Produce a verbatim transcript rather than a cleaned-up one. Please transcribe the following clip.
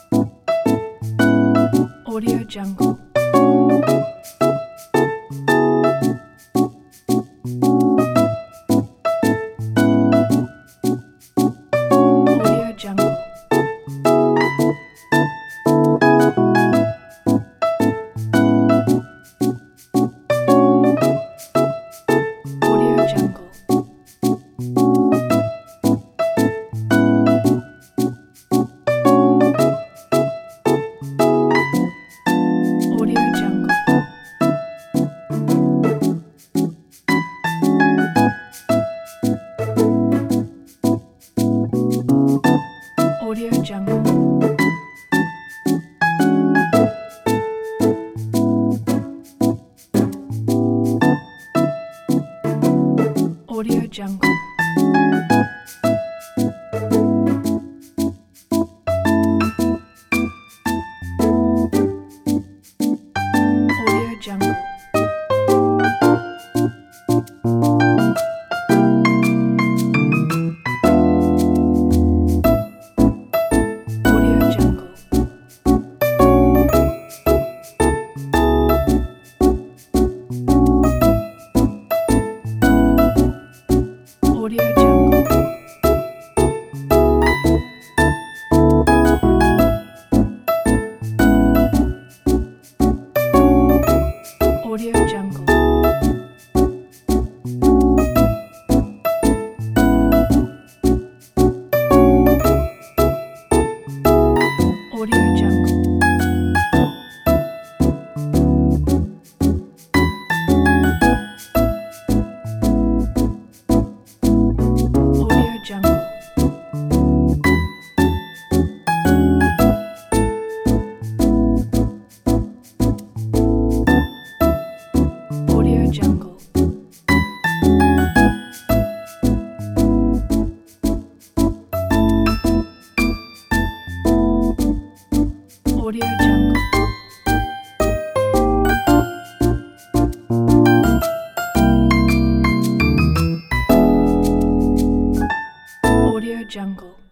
Audio Jungle. Audio Jungle. Audio Jungle. Audio Jungle. Audio Jungle. Audio Jungle. Audio Jungle. Audio Jungle. Audio Jungle. Audio Jungle. Audio Jungle. Audio Jungle. Audio Jungle. Audio Jungle. Audio Jungle.